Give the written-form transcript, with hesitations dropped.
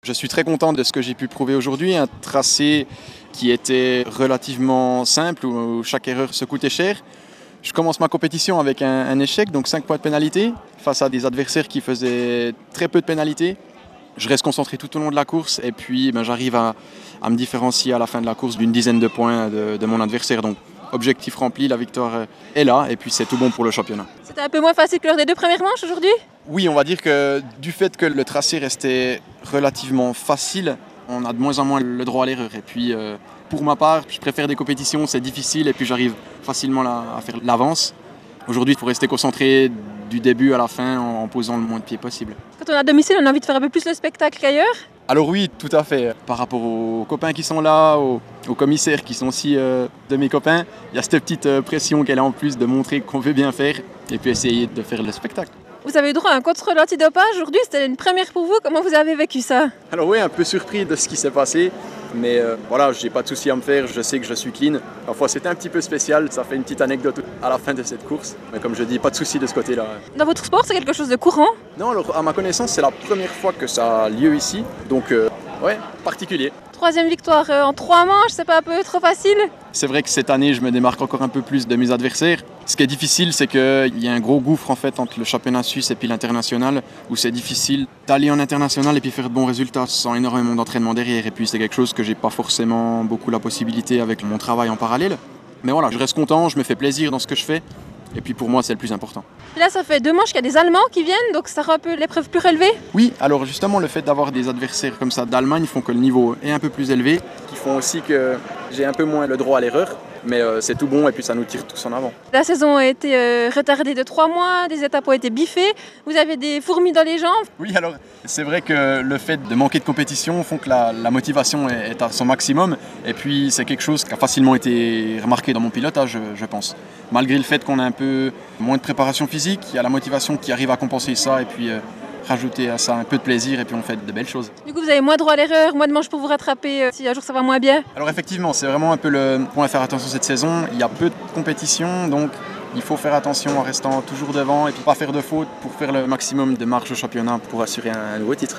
Je suis très content de ce que j'ai pu prouver aujourd'hui, un tracé qui était relativement simple, où chaque erreur se coûtait cher. Je commence ma compétition avec un échec, donc 5 points de pénalité, face à des adversaires qui faisaient très peu de pénalités. Je reste concentré tout au long de la course et puis j'arrive à me différencier à la fin de la course d'une dizaine de points de mon adversaire. Donc objectif rempli, la victoire est là et puis c'est tout bon pour le championnat. C'était un peu moins facile que lors des 2 premières manches aujourd'hui ? Oui, on va dire que du fait que le tracé restait relativement facile, on a de moins en moins le droit à l'erreur. Et puis pour ma part, je préfère des compétitions où c'est difficile et puis j'arrive facilement à faire l'avance. Aujourd'hui, il faut rester concentré du début à la fin en posant le moins de pieds possible. Quand on est à domicile, on a envie de faire un peu plus le spectacle qu'ailleurs ? Alors oui, tout à fait. Par rapport aux copains qui sont là, aux commissaires qui sont aussi de mes copains, il y a cette petite pression qu'elle a en plus de montrer qu'on veut bien faire et puis essayer de faire le spectacle. Vous avez eu droit à un contrôle antidopage aujourd'hui, c'était une première pour vous. Comment vous avez vécu ça ? Alors oui, un peu surpris de ce qui s'est passé, mais voilà, j'ai pas de souci à me faire, je sais que je suis clean. Parfois c'était un petit peu spécial, ça fait une petite anecdote à la fin de cette course, mais comme je dis, pas de souci de ce côté-là. Dans votre sport, c'est quelque chose de courant ? Non, alors à ma connaissance, c'est la première fois que ça a lieu ici, donc ouais, particulier. 3e victoire en 3 manches, c'est pas un peu trop facile ? C'est vrai que cette année, je me démarque encore un peu plus de mes adversaires. Ce qui est difficile, c'est qu'il y a un gros gouffre en fait entre le championnat suisse et puis l'international, où c'est difficile d'aller en international et puis faire de bons résultats sans énormément d'entraînement derrière. Et puis c'est quelque chose que j'ai pas forcément beaucoup la possibilité avec mon travail en parallèle. Mais voilà, je reste content, je me fais plaisir dans ce que je fais. Et puis pour moi, c'est le plus important. Là, ça fait 2 manches qu'il y a des Allemands qui viennent, donc ça rend un peu l'épreuve plus relevée ? Oui, alors justement, le fait d'avoir des adversaires comme ça d'Allemagne font que le niveau est un peu plus élevé, qui font aussi que j'ai un peu moins le droit à l'erreur. Mais c'est tout bon et puis ça nous tire tous en avant. La saison a été retardée de 3 mois, des étapes ont été biffées, vous avez des fourmis dans les jambes. Oui, alors c'est vrai que le fait de manquer de compétition font que la motivation est à son maximum. Et puis c'est quelque chose qui a facilement été remarqué dans mon pilotage, je pense. Malgré le fait qu'on a un peu moins de préparation physique, il y a la motivation qui arrive à compenser ça et puis rajouter à ça un peu de plaisir et puis on fait de belles choses. Du coup, vous avez moins droit à l'erreur, moins de manches pour vous rattraper si un jour ça va moins bien. Alors effectivement, c'est vraiment un peu le point à faire attention cette saison. Il y a peu de compétition, donc il faut faire attention en restant toujours devant et puis pas faire de fautes pour faire le maximum de marge au championnat pour assurer un nouveau titre.